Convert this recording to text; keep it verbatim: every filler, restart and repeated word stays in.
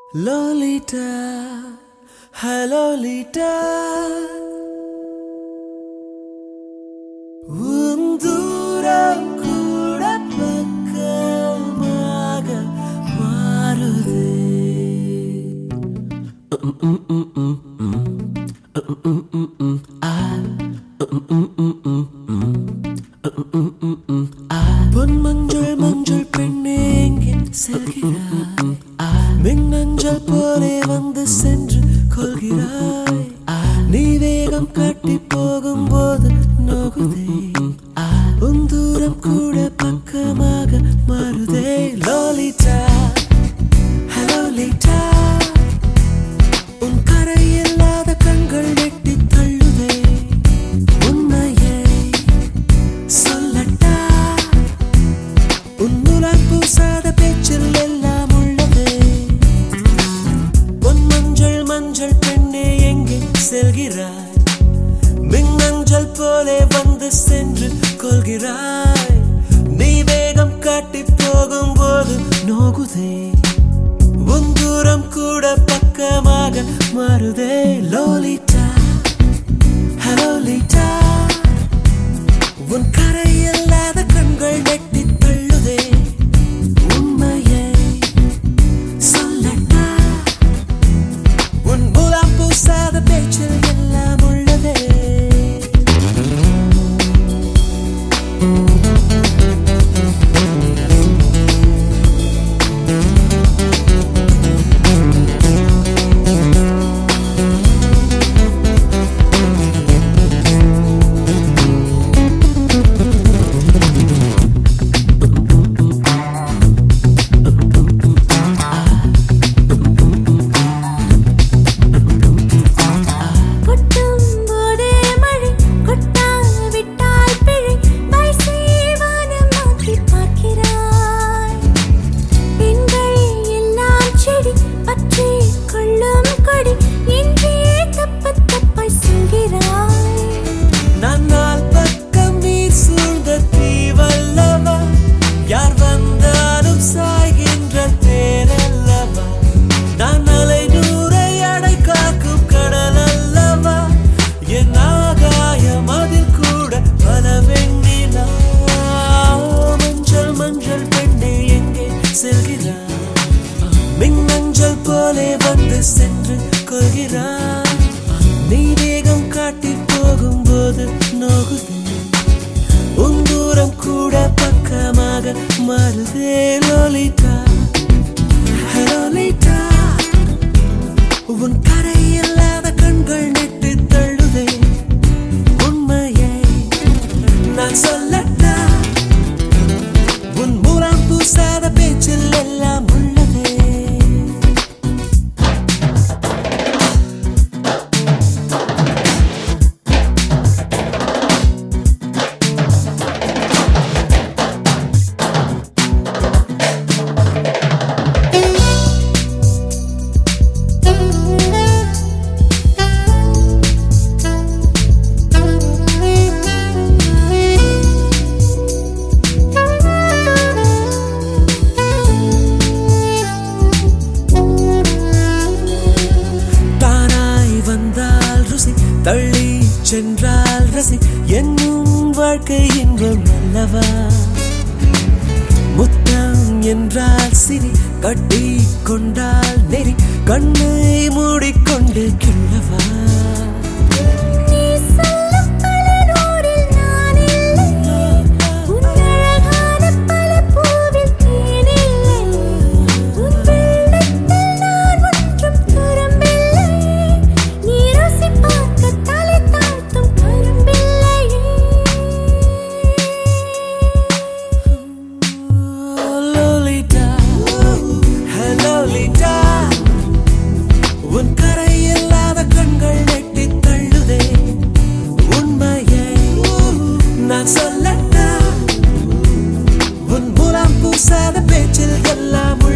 Lolita, hello Lolita. Unduram kuda pakkamaga marude. Mm mm mm mm mm. Mm mm mm mm ah. Mm mm mm mm mm. Mm mm mm mm ah. Pon manjal manjal penne enge selgiraay. மின்னஞ்சல் போலே வந்து சென்று கொள்கிறாய். நீ வேகம் காட்டி போகும்போது நோகுதே. உன் தூரம் கூட பக்கமாக மாறுதே. லோலிட்டா, ஹலோ லீட்டா. உன் கரை இல்லாத கண்கள் வெட்டி தள்ளுதே. உண்மையை சொல்லட்டா, உன் முலாம் பூசாத பேச்சில் எல்லாம் செல்கிறாய். மின்னஞ்சல் போலே வந்து சென்று கொள்கிறாய். நீ வேகம் காட்டி போகும்போது நோகுதே. உன் தூரம் கூட பக்கமாக மாறுதே. லோலிட்டா, ஹலோ லீட்டா. உன் கரை இல்லாத கண்கள் வெட்டி தள்ளுதே. உண்மையை சொல்லட்டா, உன் முலாம் பூசாத பேச்சில் எல்லாம் உள்ளதே. மின்னஞ்சல் போலே வந்து சென்று கொள்கிறாய். நீ வேகம் காட்டி போகும்போது நோகுதே. உன் தூரம் கூட பக்கமாக மாறுதே. லோலிட்டா, ஹலோ லீட்டா. உன் கரை இல்லாத கண்கள் நெட்டு தள்ளுதே. உண்மையை நான் சொல்லட்டா, உன் முலாம் பூசாத பேச்சில் எல்லாம் உள்ளதே. தள்ளி சென்றால் ரசி என்னும் வாழ்க்கை இன்பம் அல்லவா. முத்தம் என்றால் சிரி, கட்டி கொண்டால் நெறி, கண்ணை மூடிக்கொண்டு கிள்ளவா. உன் கரை இல்லாத கண்கள் வெட்டி தள்ளுதே. உண்மையை நான் சொல்லட்டா, உன் முலாம் பூசாத பேச்சில் எல்லாம்